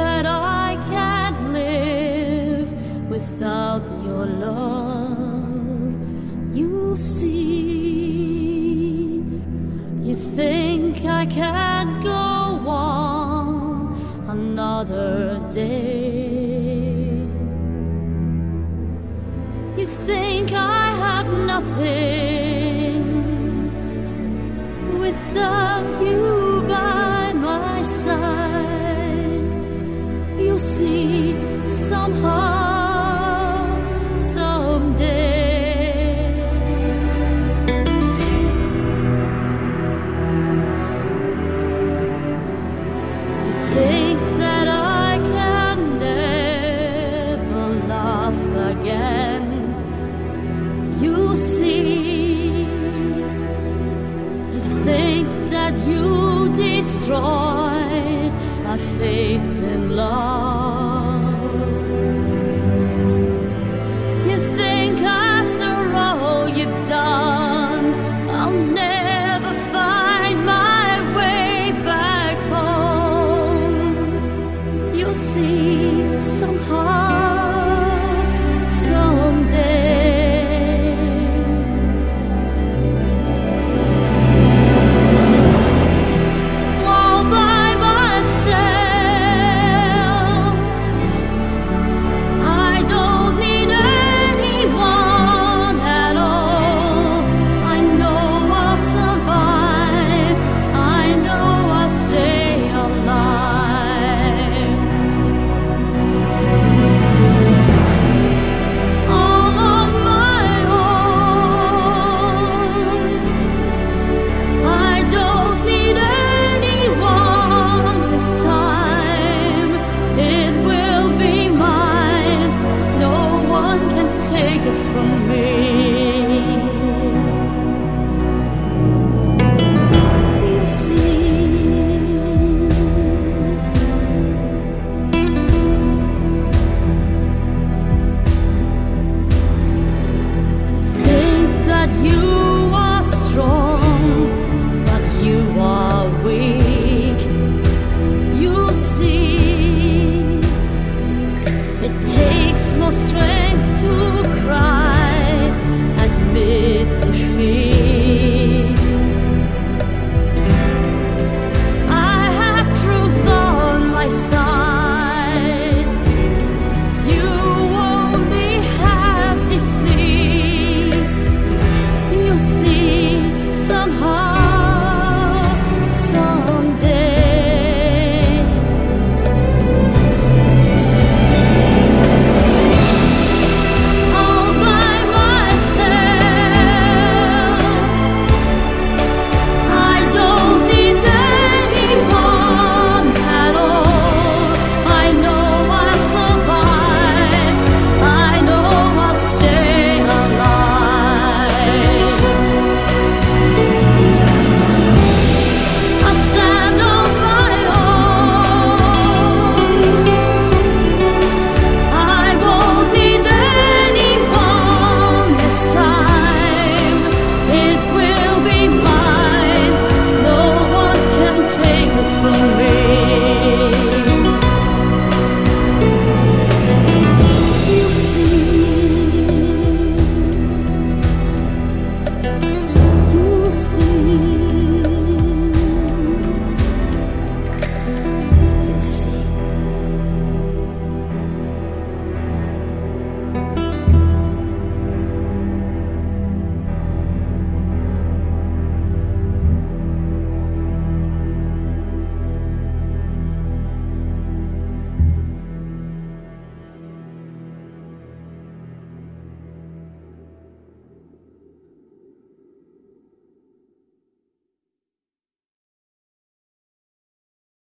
that I can't live without your love. You see, you think I can't go on another day. You think I have nothing without you by my side. You see, somehow, someday, you think that I can never laugh again. You see, you think that you destroyed my faith in love. You think after all you've done, I'll never find my way back home. You see, somehow